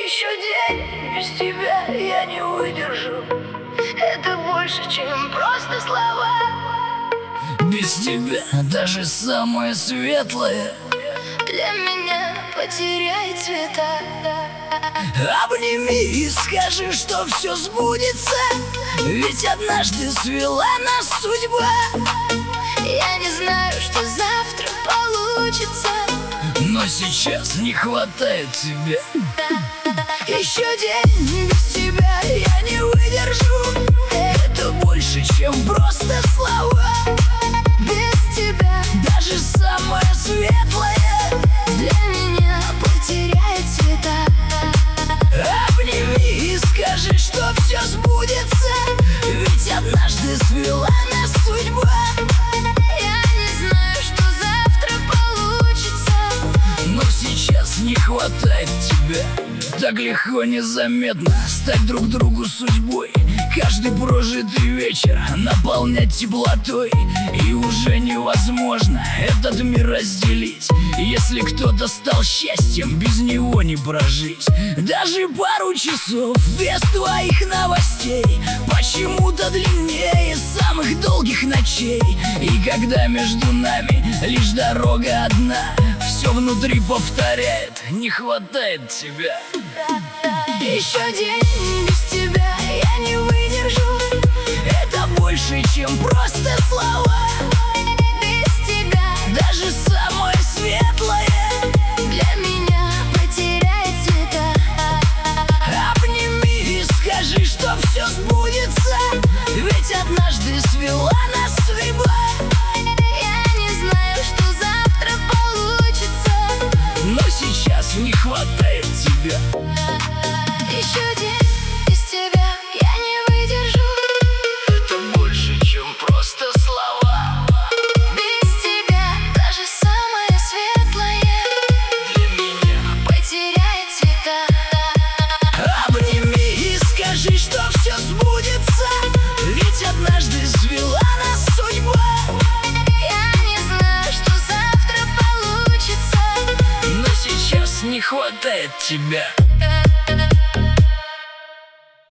Еще день без тебя я не выдержу. Это больше, чем просто слова. Без тебя даже самое светлое для меня потеряет цвета. Обними и скажи, что все сбудется, ведь однажды свела нас судьба. Я не знаю, что завтра получится, но сейчас не хватает тебя. Еще день без тебя я не выдержу. Это больше, чем просто слова. Без тебя даже самое светлое для меня потеряет цвета. Обними и скажи, что все сбудется, ведь однажды свела нас судьба. Я не знаю, что завтра получится, но сейчас не хватает тебя. Так легко, незаметно стать друг другу судьбой. Каждый прожитый вечер наполнять теплотой. И уже невозможно этот мир разделить. Если кто-то стал счастьем, без него не прожить. Даже пару часов без твоих новостей почему-то длиннее самых долгих ночей. И когда между нами лишь дорога одна, все внутри повторяет: не хватает тебя. Еще день без тебя я не выдержу. Это больше, чем просто слова. Без тебя даже самое светлое для меня потеряет цвета. Обними и скажи, что все сбудется, ведь однажды свела нас судьба. Я не знаю, что завтра получится, но сейчас не хватает тебя. Еще день без тебя я не выдержу. Это больше, чем просто слова. Без тебя даже самое светлое для меня потеряет цвета. Обними и скажи, что все сбудется, ведь однажды свела нас судьба. Я не знаю, что завтра получится, но сейчас не хватает тебя.